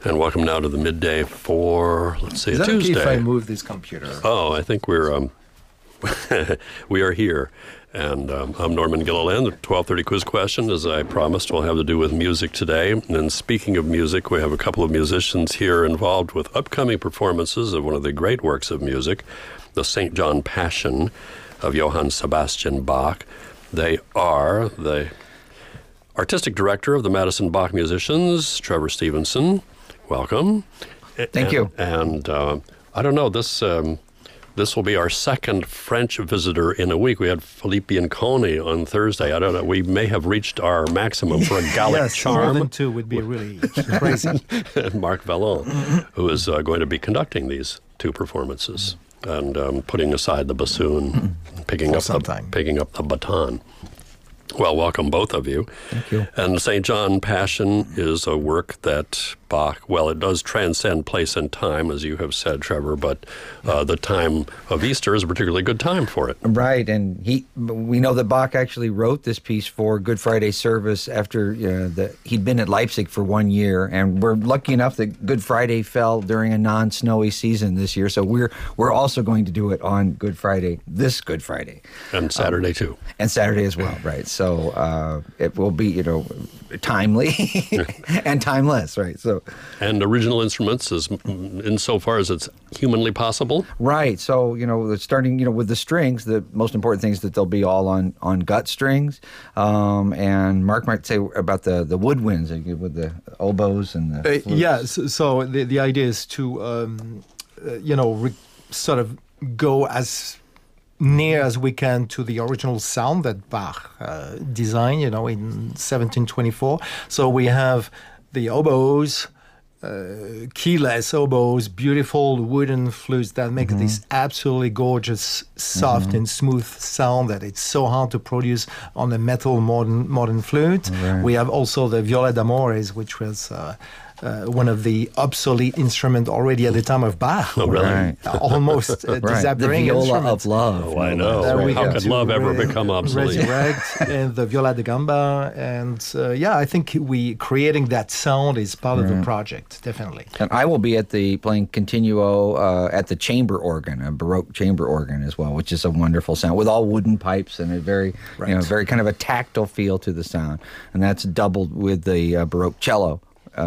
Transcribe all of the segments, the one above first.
And welcome now to the midday for, let's see, Is that Tuesday. okay if I move this computer? Oh, I think we're we are here. And I'm Norman Gilliland. The 12:30 quiz question, as I promised, will have to do with music today. And speaking of music, we have a couple of musicians here involved with upcoming performances of one of the great works of music, the St. John Passion of Johann Sebastian Bach. They are the artistic director of the Madison Bach Musicians, Trevor Stevenson. Welcome. Thank you. And I don't know, this will be our second French visitor in a week. We had Philippe Bianconi on Thursday. I don't know. We may have reached our maximum for a Gallic Yes, charm. more than two would be really crazy. And Marc Vallon, who is going to be conducting these two performances and putting aside the bassoon, picking up the baton. Well, welcome both of you. Thank you. And St. John Passion is a work that Bach, well, it does transcend place and time, as you have said, Trevor, but the time of Easter is a particularly good time for it. Right, and we know that Bach actually wrote this piece for Good Friday service after he'd been at Leipzig for 1 year, and we're lucky enough that Good Friday fell during a non-snowy season this year, so we're also going to do it on Good Friday, this Good Friday. And Saturday, too. And Saturday as well, right. So it will be, timely and timeless, right. And original instruments, insofar as it's humanly possible? Right. So, starting, with the strings, the most important thing is that they'll be all on gut strings. And Mark might say about the woodwinds with the oboes and the flutes. Yeah, so the idea is to, sort of go as near as we can to the original sound that Bach designed, in 1724. So we have the oboes, keyless oboes, beautiful wooden flutes that make this absolutely gorgeous, soft and smooth sound that it's so hard to produce on a metal modern flute. Right. We have also the viola d'amores, which was one of the obsolete instruments already at the time of Bach. Oh, really? Right. Almost Right. disappearing The viola instrument. of love. Oh, I know. We How got could to love ever become obsolete? Resurrect and the viola da gamba, and I think we creating that sound is part of the project, definitely. And I will be playing continuo at the chamber organ, a Baroque chamber organ as well, which is a wonderful sound with all wooden pipes and a very, very kind of a tactile feel to the sound. And that's doubled with the Baroque cello.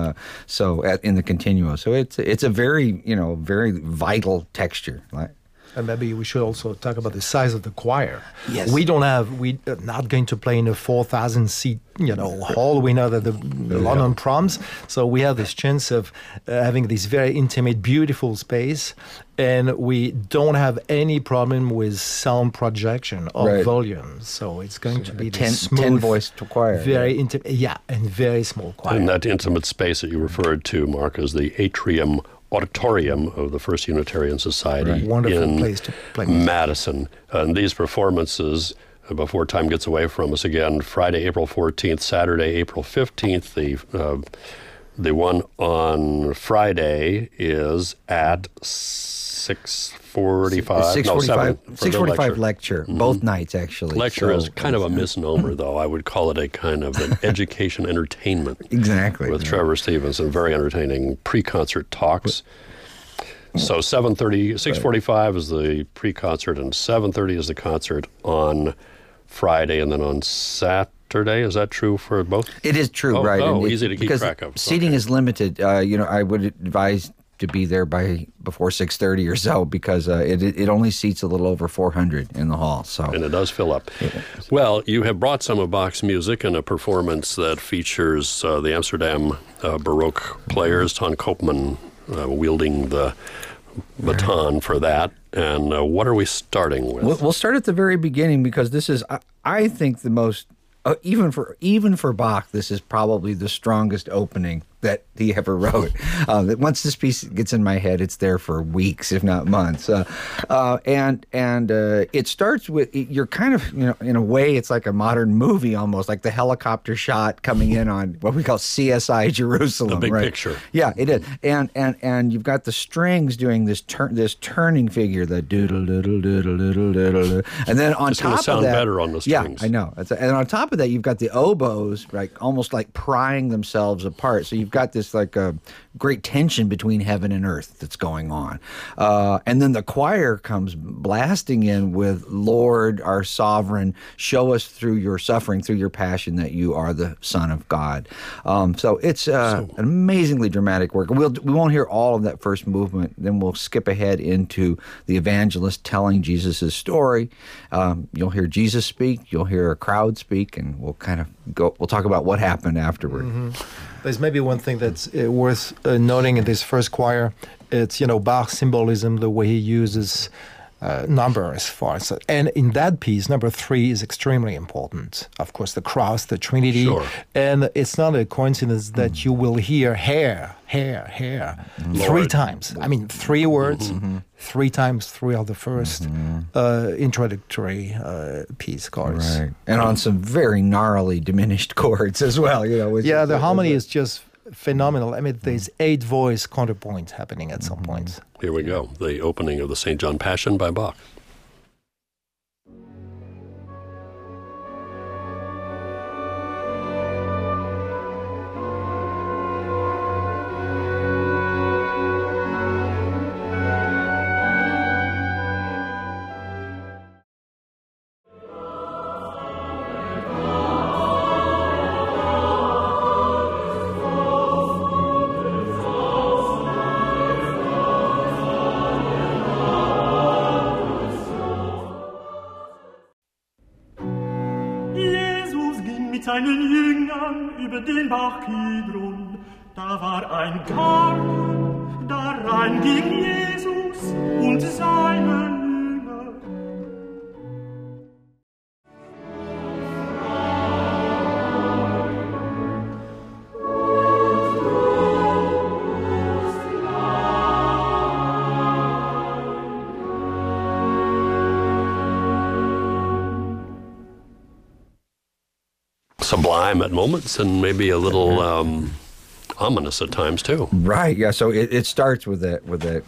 In the continuo, so it's a very very vital texture. And maybe we should also talk about the size of the choir. Yes. We're not going to play in a 4,000 seat, hall. We know that the London Proms, so we have this chance of having this very intimate, beautiful space, and we don't have any problem with sound projection or volume. So it's going to be this smooth, 10-voice choir, very intimate, and very small choir. And that intimate space that you referred to, Mark, is the atrium auditorium of the First Unitarian Society Wonderful in place to play music. Madison. And these performances, before time gets away from us again, Friday, April 14th, Saturday, April 15th. The one on Friday is at 6:45. 6:45 lecture. Both nights, actually. Lecture is kind of a misnomer, though. I would call it a kind of an education entertainment. Exactly. With Trevor Stevenson, very entertaining pre-concert talks. So 6:45 is the pre-concert, and 7:30 is the concert on Friday, and then on Saturday. Is that true for both? It is true, right? Oh, and easy to keep track of. Because seating is limited. I would advise to be there before 6:30 or so, because it only seats a little over 400 in the hall. So and it does fill up. Well, you have brought some of Bach's music in a performance that features the Amsterdam Baroque players, Ton Koopman wielding the baton for that. And what are we starting with? We'll start at the very beginning, because this is, I think, the most, even for Bach, this is probably the strongest opening that he ever wrote. Once this piece gets in my head, it's there for weeks, if not months. And it starts with, you're kind of, in a way, it's like a modern movie almost, like the helicopter shot coming in on what we call CSI Jerusalem. The big right? picture. Yeah, it is. And you've got the strings doing this turning figure, the doodle doodle doodle doodle doodle, and then on it's top of that, sound better on the strings. Yeah, I know. And on top of that, you've got the oboes, like almost like prying themselves apart. So you've you've got this like a great tension between heaven and earth that's going on. And then the choir comes blasting in with, Lord, our sovereign, show us through your suffering, through your passion, that you are the Son of God. So it's an amazingly dramatic work. We won't hear all of that first movement. Then we'll skip ahead into the evangelist telling Jesus' story. You'll hear Jesus speak. You'll hear a crowd speak, and we'll kind of we'll talk about what happened afterward. There's maybe one thing that's worth noting in this first choir. It's, Bach's symbolism, the way he uses numbers for us. And in that piece, number 3 is extremely important. Of course, the cross, the Trinity. Sure. And it's not a coincidence that you will hear hair, 3 times. I mean, 3 words, 3 times throughout the first introductory piece chorus. Right. And on some very gnarly diminished chords as well. Yeah, the harmony is just phenomenal. I mean, there's 8 voice counterpoint happening at some point. Here we go, the opening of the St. John Passion by Bach. Seinen Jüngern über den Bach Kidron, da war ein Garten, darein ging Jesus und seine Jünger. Sublime at moments, and maybe a little ominous at times too. Right. Yeah. So it starts with that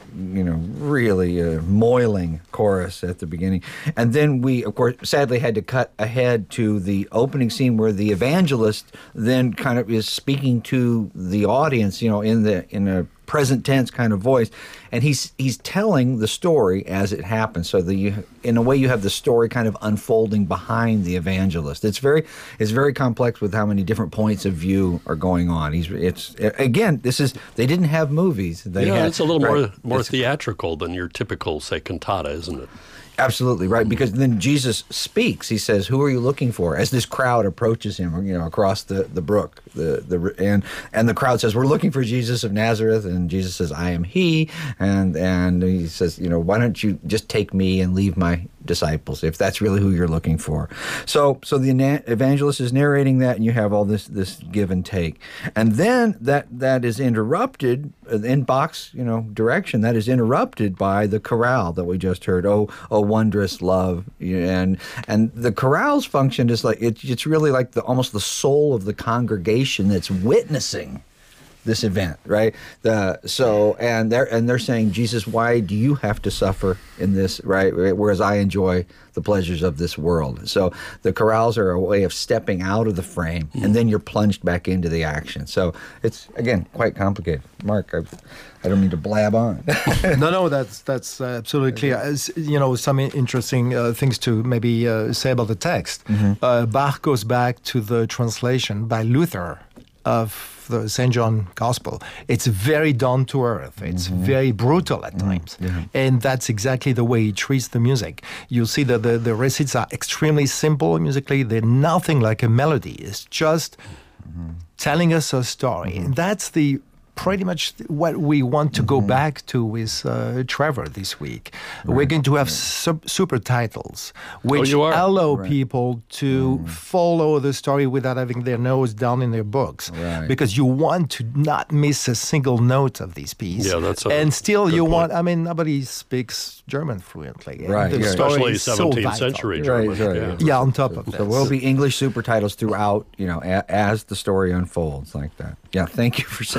really moiling chorus at the beginning, and then we, of course, sadly had to cut ahead to the opening scene where the evangelist then kind of is speaking to the audience, in a present tense kind of voice, and he's telling the story as it happens. So in a way, you have the story kind of unfolding behind the evangelist. It's very complex with how many different points of view are going on. They didn't have movies. It's a little more theatrical than your typical, say, cantata, isn't it? Absolutely right, because then Jesus speaks. He says, "Who are you looking for?" As this crowd approaches him, across the brook, and the crowd says, "We're looking for Jesus of Nazareth," and Jesus says, "I am He," and he says, "Why don't you just take me and leave my disciples if that's really who you're looking for?" So the evangelist is narrating that, and you have all this give and take, and then that is interrupted in Bach's direction. That is interrupted by the chorale that we just heard. Oh, wondrous love, and the chorale's function is like it's really like almost the soul of the congregation that's witnessing this event, right? They're saying, Jesus, why do you have to suffer in this, right? Whereas I enjoy the pleasures of this world. So the chorales are a way of stepping out of the frame, and then you're plunged back into the action. So it's, again, quite complicated. Mark, I don't mean to blab on. No, that's absolutely clear. As, some interesting things to maybe say about the text. Bach goes back to the translation by Luther of the St. John Gospel. It's very down to earth. It's very brutal at times. And that's exactly the way he treats the music. You'll see that the recits are extremely simple musically. They're nothing like a melody. It's just telling us a story. And that's pretty much what we want to go back to with Trevor this week. We're going to have super titles, which allow people to follow the story without having their nose down in their books. Right. Because you want to not miss a single note of this piece. Yeah, that's and still you point. want, nobody speaks German fluently. Right. The Especially story is 17th century German. Right. Yeah, on top of that. So there'll be English super titles throughout, as the story unfolds like that. Yeah, thank you for saying. And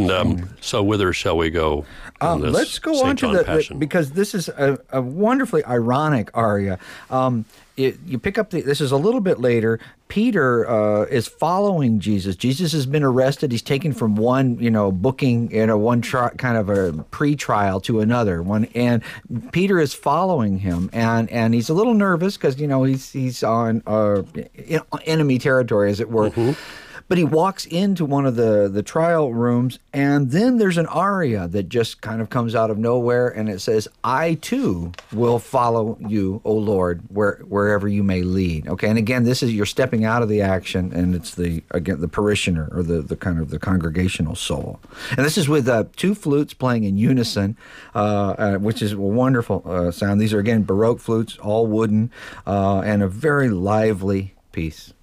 And so whither shall we go? Let's go St. on to John Passion? because this is a wonderfully ironic aria. You pick up this is a little bit later. Peter is following Jesus. Jesus has been arrested. He's taken from one, booking, one kind of a pre-trial to another one, and Peter is following him, and he's a little nervous because he's on enemy territory, as it were. Mm-hmm. But he walks into one of the trial rooms, and then there's an aria that just kind of comes out of nowhere, and it says, "I too will follow you, O Lord, wherever you may lead." Okay, and again, this is you're stepping out of the action, and it's the parishioner or the kind of the congregational soul, and this is with two flutes playing in unison, which is a wonderful sound. These are again Baroque flutes, all wooden, and a very lively piece.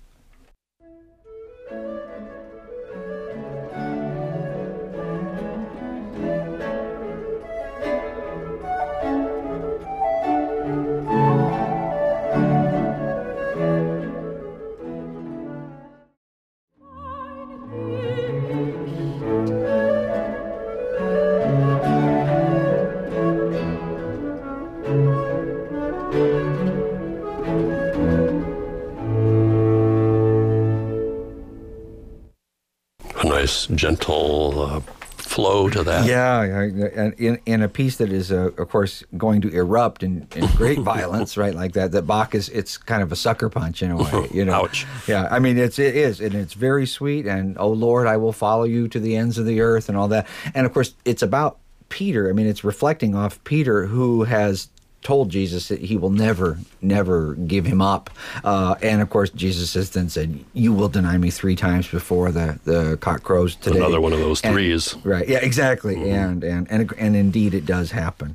Gentle flow to that. Yeah, and in a piece that is, of course, going to erupt in great violence, right? Like that Bach it's kind of a sucker punch in a way, Ouch. Yeah, I mean it is, and it's very sweet. And oh Lord, I will follow you to the ends of the earth, and all that. And of course, it's about Peter. I mean, it's reflecting off Peter, who has told Jesus that he will never give him up. And of course, Jesus has then said, "You will deny me 3 times before the cock crows today." Another one of those threes. Right. Yeah, exactly. Mm-hmm. And indeed it does happen.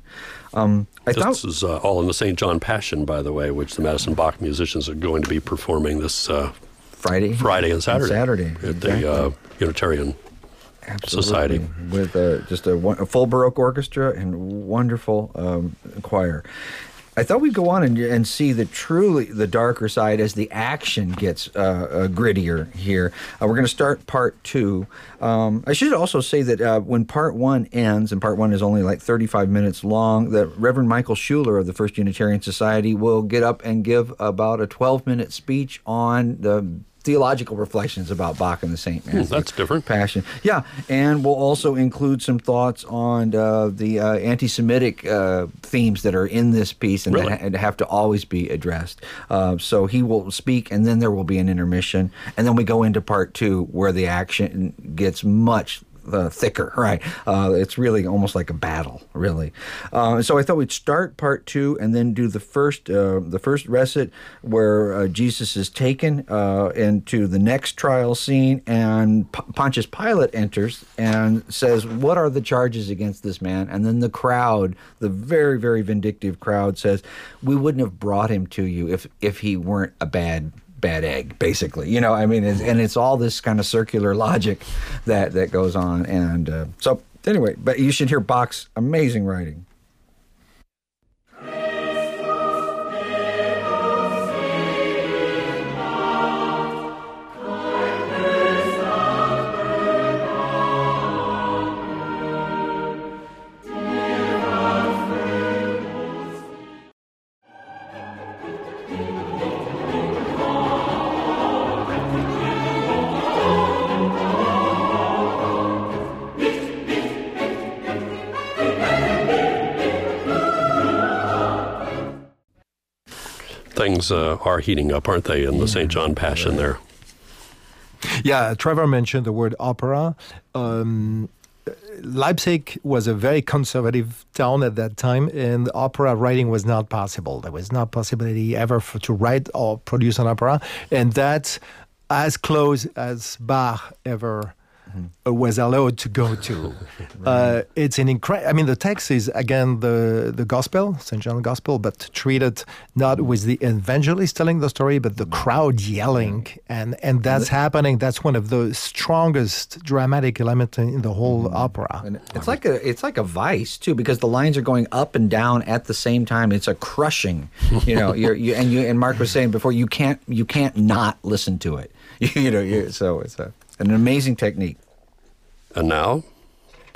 This is all in the St. John Passion, by the way, which the Madison Bach musicians are going to be performing this Friday and Saturday. At the Unitarian Society. With just a full Baroque orchestra and wonderful choir. I thought we'd go on and see truly the darker side as the action gets grittier here. We're going to start part 2. I should also say that when part 1 ends, and part 1 is only like 35 minutes long, that Reverend Michael Schuler of the First Unitarian Society will get up and give about a 12-minute speech on the theological reflections about Bach and the St. Matthew That's different. Passion. Yeah, and we'll also include some thoughts on the anti-Semitic themes that are in this piece and that have to always be addressed. So he will speak, and then there will be an intermission, and then we go into part 2 where the action gets much thicker, right? It's really almost like a battle, really. So I thought we'd start part 2 and then do the first recit where Jesus is taken into the next trial scene, and Pontius Pilate enters and says, "What are the charges against this man?" And then the crowd, the very, very vindictive crowd, says, "We wouldn't have brought him to you if he weren't a bad egg," basically. And it's all this kind of circular logic that goes on. And so anyway, but you should hear Bach's amazing writing. Things are heating up, aren't they, in the St. John Passion there? Yeah, Trevor mentioned the word opera. Leipzig was a very conservative town at that time, and opera writing was not possible. There was no possibility ever to write or produce an opera, and that's as close as Bach ever was allowed to go to. It's an incredible. I mean, the text is again the gospel, St. John Gospel, but treated not with the evangelist telling the story, but the crowd yelling, and that's happening. That's one of the strongest dramatic elements in the whole opera. And it's like a vice too, because the lines are going up and down at the same time. It's a crushing. And Mark was saying before, you can't not listen to it. So it's an amazing technique. And now,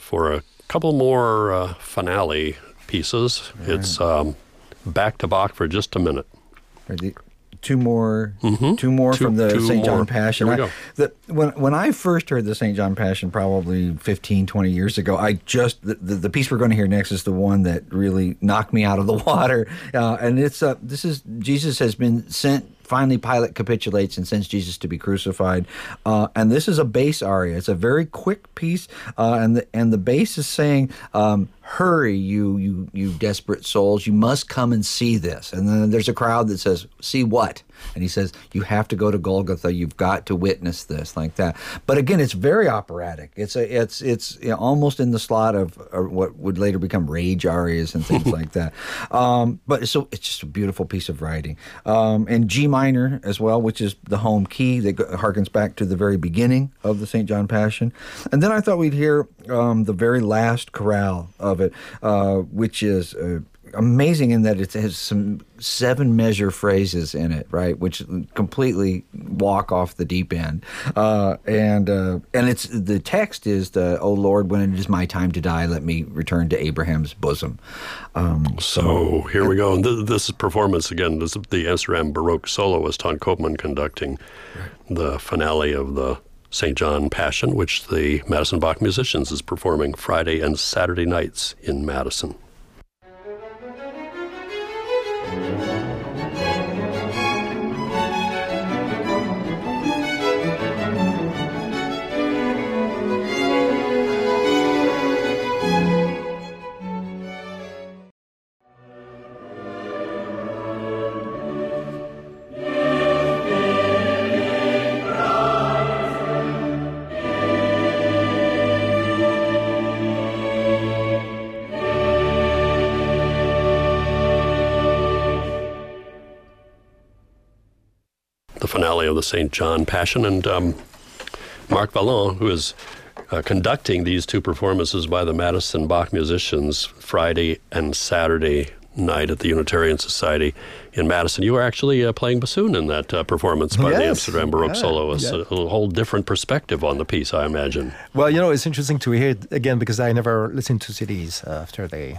for a couple more finale pieces. Right. It's back to Bach for just a minute. Two more from the St. John Passion. Here we go. When I first heard the St. John Passion probably 15, 20 years ago, the piece we're going to hear next is the one that really knocked me out of the water. And this is Jesus has been sent. Finally, Pilate capitulates and sends Jesus to be crucified. And this is a bass aria. It's a very quick piece, and the bass is saying, "Hurry, you desperate souls! You must come and see this." And then there's a crowd that says, "See what?" And he says, "You have to go to Golgotha. You've got to witness this," like that. But again, it's very operatic. It's almost in the slot of what would later become rage arias and things like that. But so it's just a beautiful piece of writing. And G minor as well, which is the home key that harkens back to the very beginning of the St. John Passion. And then I thought we'd hear the very last chorale of it, which is amazing in that it has some 7 measure phrases in it, right, which completely walk off the deep end. And it's the text is "O Lord, when it is my time to die, let me return to Abraham's bosom." So here we go. And this is performance again. This is the Amsterdam Baroque soloist Ton Koopman conducting the finale of the St. John Passion, which the Madison Bach Musicians is performing Friday and Saturday nights in Madison. The finale of the St. John Passion, and Marc Vallon, who is conducting these 2 performances by the Madison Bach Musicians Friday and Saturday night at the Unitarian Society in Madison. You were actually playing bassoon in that performance by the Amsterdam Baroque soloist. A whole different perspective on the piece, I imagine. Well, it's interesting to hear it again because I never listened to CDs after they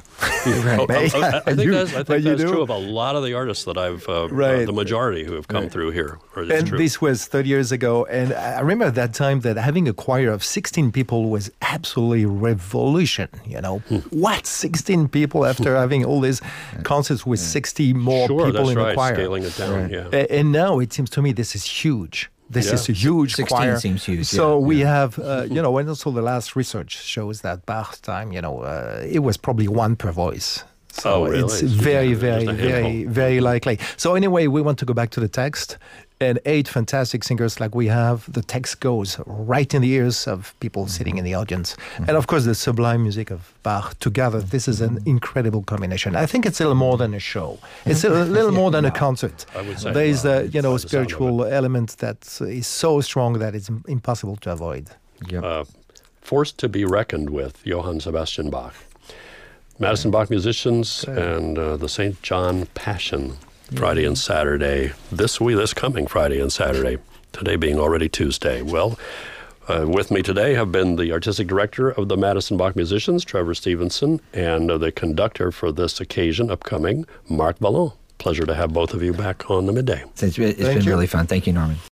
I think that's true of a lot of the artists that I've, the majority who have come through here. And this was 30 years ago, and I remember at that time that having a choir of 16 people was absolutely revolution, What, 16 people after having all these concerts with 60 more people in the choir? Scaling it down, And now it seems to me this is huge. This is a huge 16 choir. Seems huge. So we have, and also the last research shows that Bach's time, it was probably 1 per voice. So really? It's very, very, very, very likely. So anyway, we want to go back to the text. And 8 fantastic singers like we have, the text goes right in the ears of people sitting in the audience. Mm-hmm. And of course, the sublime music of Bach together. This is an incredible combination. I think it's a little more than a show. It's a little more than a concert. I would say. There is a spiritual element that is so strong that it's impossible to avoid. Yep. Forced to be reckoned with, Johann Sebastian Bach. Madison Bach Musicians and the St. John Passion. Friday and Saturday, this coming Friday and Saturday, today being already Tuesday. Well, with me today have been the artistic director of the Madison Bach Musicians, Trevor Stevenson, and the conductor for this occasion upcoming, Marc Vallon. Pleasure to have both of you back on the Midday. It's been really fun. Thank you, Norman.